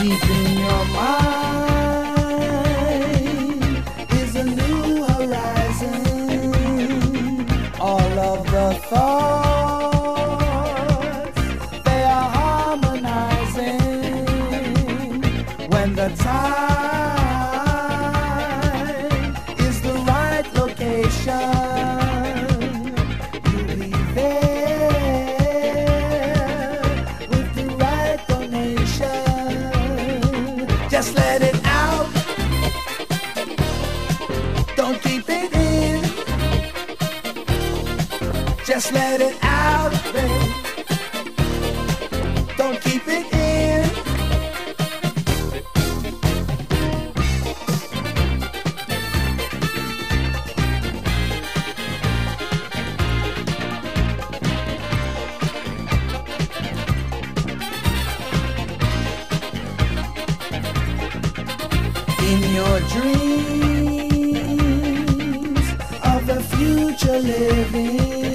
Deep in your mind is a new horizon. All of the thoughts, they are harmonizing. When the time is the right location, you'll be there with the right donation. Just let it out. Don't keep it in. Just let it out, babe. Don't keep it in. In your dreams of a future living,